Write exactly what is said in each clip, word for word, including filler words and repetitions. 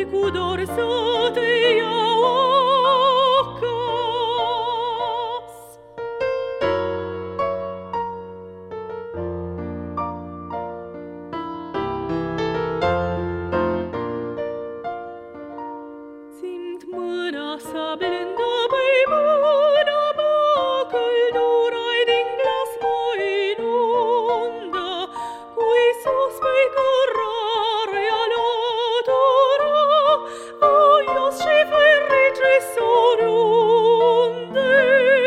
cu dor să te iau acasă. Simt mâna sa blândă pe-i mâna mea, căldura-i din glas mă inundă, cu Iisus pe-i cărare alătura, voios și fericit oriunde.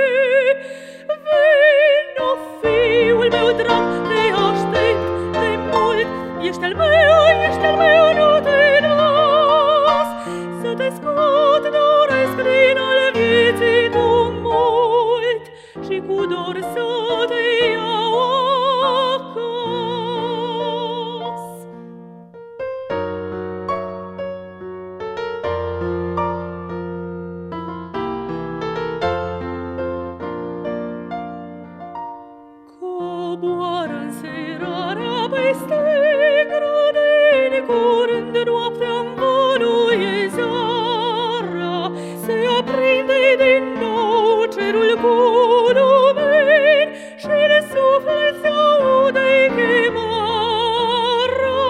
Vino, fiul meu drag, te aștept de mult, ești al meu, ești al meu, nu te las, să te scot doresc din al vieții tumult și cu dor să te iau acasă. Coboară înserarea peste grădini, curând noaptea învăluie zara, se aprinde din nou cerul cu lumini și de suflet se aude chemarea.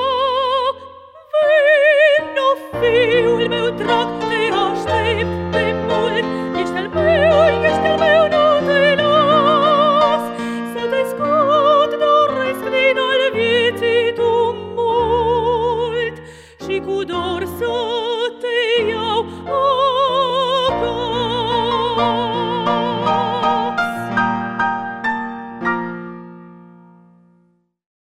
Vino, fiul meu drag, te aștept de mult, ești al meu, ești al meu, nu te las, să te scot doresc din al vieții tumult și cu dor să te iau acasă.